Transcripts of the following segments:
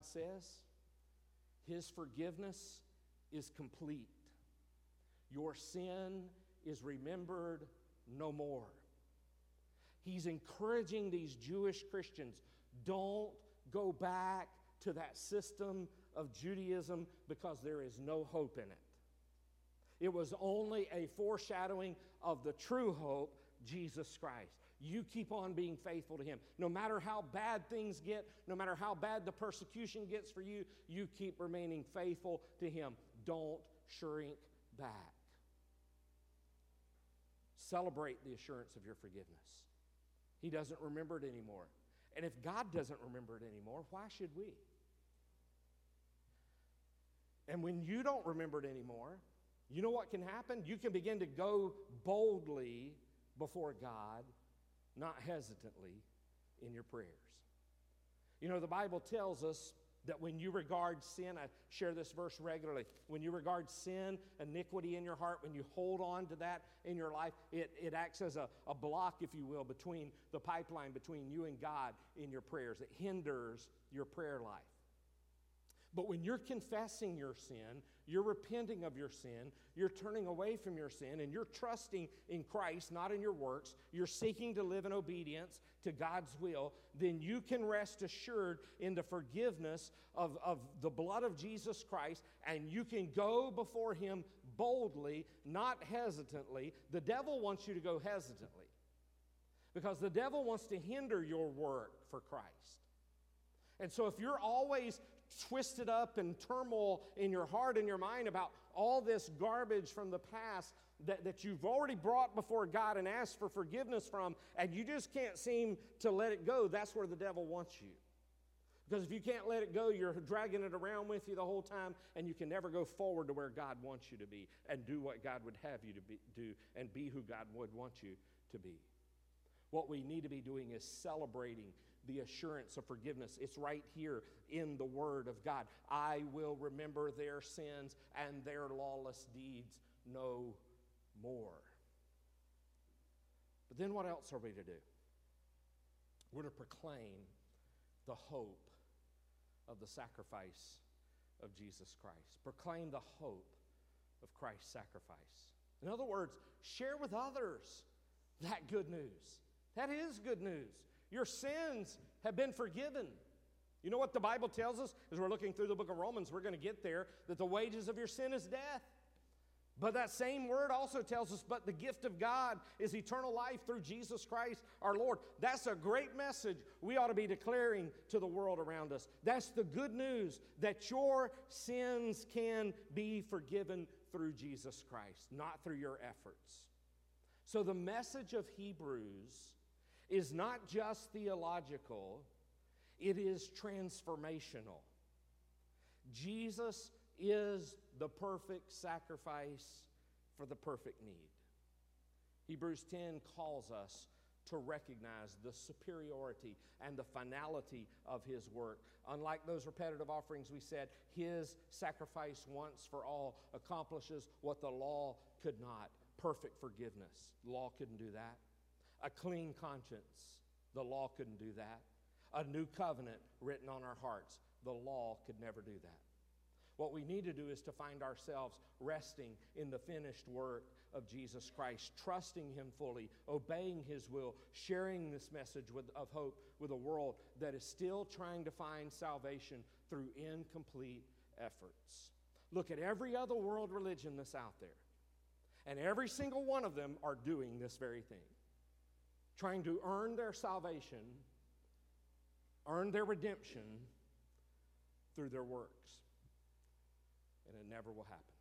says? His forgiveness is complete. Your sin is remembered no more. He's encouraging these Jewish Christians, don't go back to that system of Judaism because there is no hope in it. It was only a foreshadowing of the true hope, Jesus Christ. You keep on being faithful to Him. No matter how bad things get, no matter how bad the persecution gets for you, you keep remaining faithful to Him. Don't shrink back. Celebrate the assurance of your forgiveness. He doesn't remember it anymore. And if God doesn't remember it anymore, why should we? And when you don't remember it anymore, you know what can happen? You can begin to go boldly before God, not hesitantly in your prayers. You know, the Bible tells us that when you regard sin, I share this verse regularly, when you regard sin, iniquity in your heart, when you hold on to that in your life, it acts as a block, if you will, between the pipeline between you and God in your prayers. It hinders your prayer life. But when you're confessing your sin, you're repenting of your sin, you're turning away from your sin, and you're trusting in Christ, not in your works, you're seeking to live in obedience to God's will, then you can rest assured in the forgiveness of the blood of Jesus Christ, and you can go before Him boldly, not hesitantly. The devil wants you to go hesitantly because the devil wants to hinder your work for Christ. And so if you're always twisted up and turmoil in your heart and your mind about all this garbage from the past that you've already brought before God and asked for forgiveness from, and you just can't seem to let it go, that's where the devil wants you. Because if you can't let it go, you're dragging it around with you the whole time, and you can never go forward to where God wants you to be and do what God would have you to do and be who God would want you to be. What we need to be doing is celebrating the assurance of forgiveness. It's right here in the Word of God. I will remember their sins and their lawless deeds no more. But then what else are we to do? We're to proclaim the hope of the sacrifice of Jesus Christ. Proclaim the hope of Christ's sacrifice. In other words, share with others that good news. That is good news. Your sins have been forgiven. You know what the Bible tells us? As we're looking through the book of Romans, we're going to get there, that the wages of your sin is death. But that same word also tells us, but the gift of God is eternal life through Jesus Christ our Lord. That's a great message we ought to be declaring to the world around us. That's the good news, that your sins can be forgiven through Jesus Christ, not through your efforts. So the message of Hebrews is not just theological, it is transformational. Jesus is the perfect sacrifice for the perfect need. Hebrews 10 calls us to recognize the superiority and the finality of His work. Unlike those repetitive offerings we said, His sacrifice once for all accomplishes what the law could not. Perfect forgiveness. The law couldn't do that. A clean conscience. The law couldn't do that. A new covenant written on our hearts. The law could never do that. What we need to do is to find ourselves resting in the finished work of Jesus Christ, trusting Him fully, obeying His will, sharing this message of hope with a world that is still trying to find salvation through incomplete efforts. Look at every other world religion that's out there, and every single one of them are doing this very thing. Trying to earn their salvation, earn their redemption through their works. And it never will happen.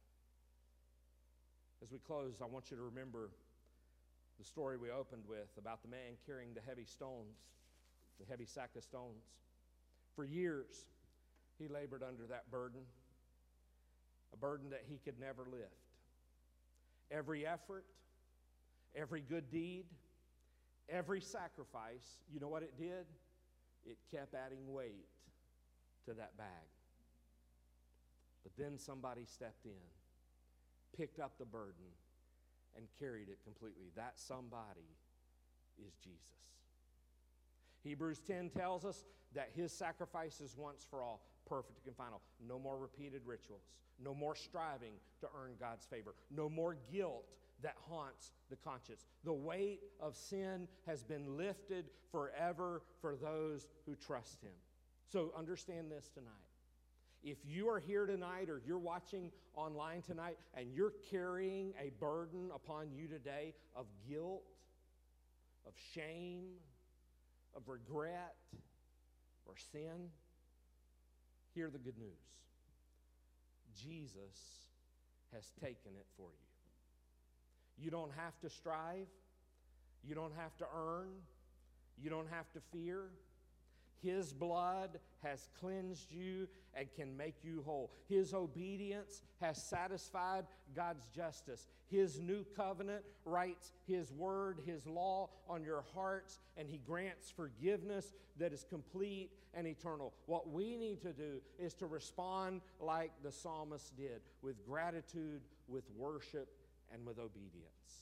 As we close, I want you to remember the story we opened with about the man carrying the heavy stones, the heavy sack of stones. For years, he labored under that burden, a burden that he could never lift. Every effort, every good deed, every sacrifice, you know what it did? It kept adding weight to that bag. But then somebody stepped in, picked up the burden, and carried it completely. That somebody is Jesus. Hebrews 10 tells us that His sacrifice is once for all, perfect and final. No more repeated rituals. No more striving to earn God's favor. No more guilt that haunts the conscience. The weight of sin has been lifted forever for those who trust Him. So understand this tonight. If you are here tonight or you're watching online tonight and you're carrying a burden upon you today of guilt, of shame, of regret, or sin, hear the good news. Jesus has taken it for you. You don't have to strive. You don't have to earn. You don't have to fear. His blood has cleansed you and can make you whole. His obedience has satisfied God's justice. His new covenant writes His word, His law on your hearts, and He grants forgiveness that is complete and eternal. What we need to do is to respond like the psalmist did, with gratitude, with worship, and with obedience.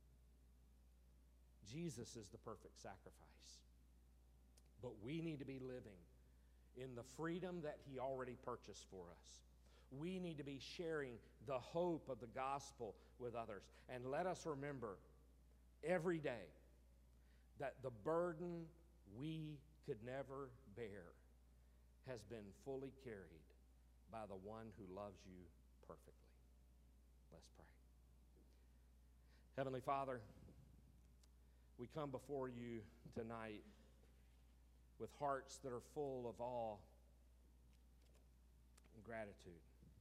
Jesus is the perfect sacrifice. But we need to be living in the freedom that He already purchased for us. We need to be sharing the hope of the gospel with others. And let us remember every day that the burden we could never bear has been fully carried by the one who loves you perfectly. Let's pray. Heavenly Father, we come before you tonight with hearts that are full of awe and gratitude.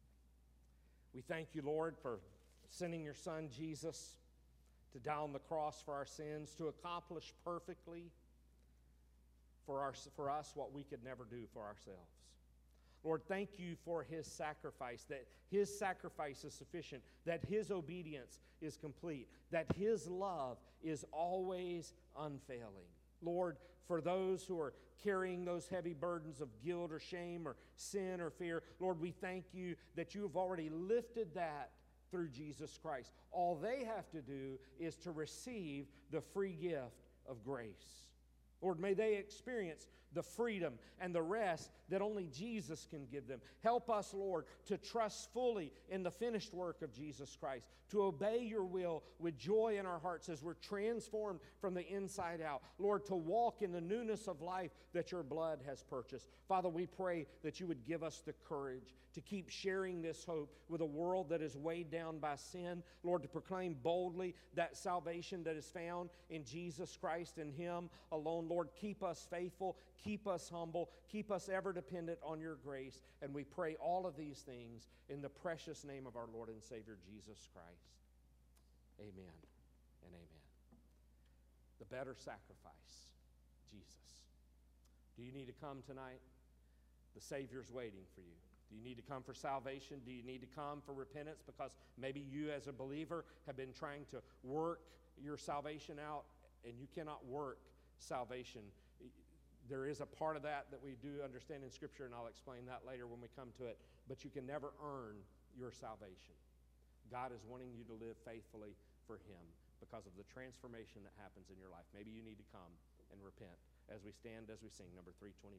We thank you, Lord, for sending your Son, Jesus, to die on the cross for our sins, to accomplish perfectly for us what we could never do for ourselves. Lord, thank you for His sacrifice, that His sacrifice is sufficient, that His obedience is complete, that His love is always unfailing. Lord, for those who are carrying those heavy burdens of guilt or shame or sin or fear, Lord, we thank you that you have already lifted that through Jesus Christ. All they have to do is to receive the free gift of grace. Lord, may they experience the freedom and the rest that only Jesus can give them. Help us, Lord, to trust fully in the finished work of Jesus Christ, to obey your will with joy in our hearts as we're transformed from the inside out. Lord, to walk in the newness of life that your blood has purchased. Father, we pray that you would give us the courage to keep sharing this hope with a world that is weighed down by sin. Lord, to proclaim boldly that salvation that is found in Jesus Christ and Him alone. Lord, keep us faithful, keep us humble, keep us ever dependent on your grace. And we pray all of these things in the precious name of our Lord and Savior, Jesus Christ. Amen and amen. The better sacrifice, Jesus. Do you need to come tonight? The Savior's waiting for you. Do you need to come for salvation? Do you need to come for repentance? Because maybe you as a believer have been trying to work your salvation out and you cannot work salvation. There is a part of that we do understand in Scripture, and I'll explain that later when we come to it. But you can never earn your salvation. God is wanting you to live faithfully for Him because of the transformation that happens in your life. Maybe you need to come and repent as we stand, as we sing number 321.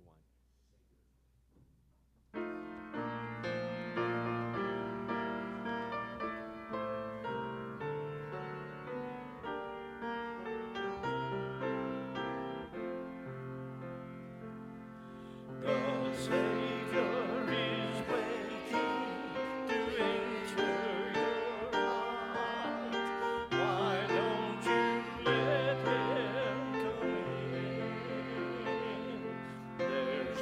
There's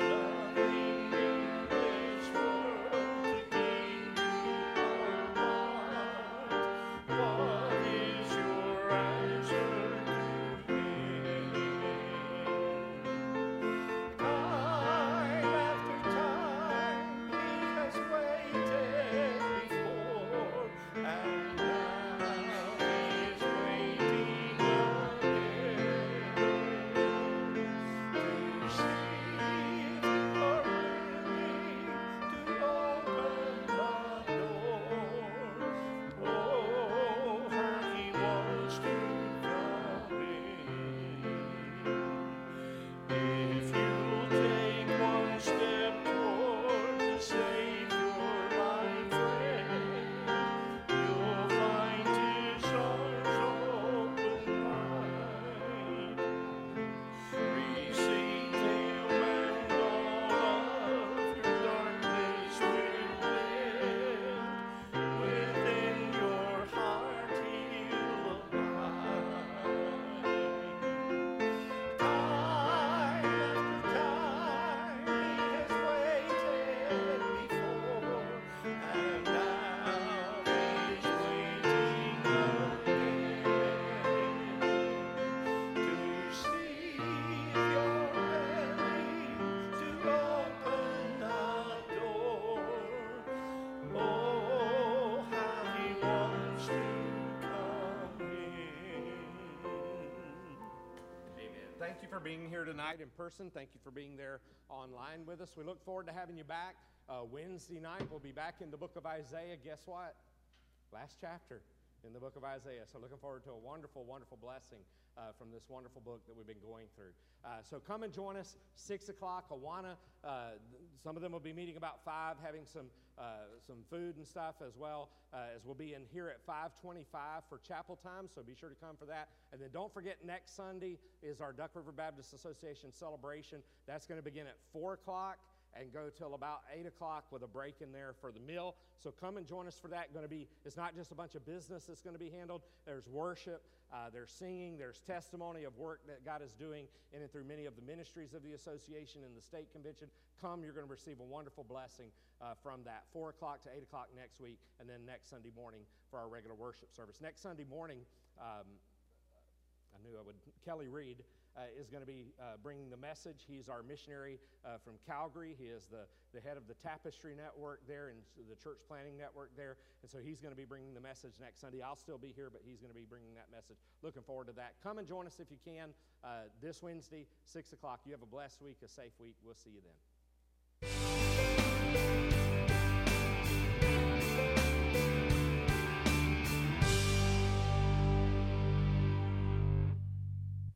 you for being here tonight in person. Thank you for being there online with us. We look forward to having you back. Wednesday night, we'll be back in the book of Isaiah. Guess what? Last chapter in the book of Isaiah. So looking forward to a wonderful, wonderful blessing from this wonderful book that we've been going through. So come and join us, 6 o'clock, Awana. Some of them will be meeting about 5, having some food and stuff as well, as we'll be in here at 5:25 for chapel time, so be sure to come for that. And then don't forget, next Sunday is our Duck River Baptist Association celebration. That's going to begin at 4 o'clock and go till about 8 o'clock with a break in there for the meal. So come and join us for that. It's not just a bunch of business that's going to be handled. There's worship, there's singing, there's testimony of work that God is doing in and through many of the ministries of the association and the state convention. Come, you're going to receive a wonderful blessing from that. 4 o'clock to 8 o'clock next week, and then next Sunday morning for our regular worship service. Next Sunday morning, Kelly Reed is going to be bringing the message. He's our missionary from Calgary. He is the head of the Tapestry Network there and the church planning network there. And so he's going to be bringing the message next Sunday. I'll still be here, but he's going to be bringing that message. Looking forward to that. Come and join us if you can this Wednesday, 6 o'clock. You have a blessed week, a safe week. We'll see you then.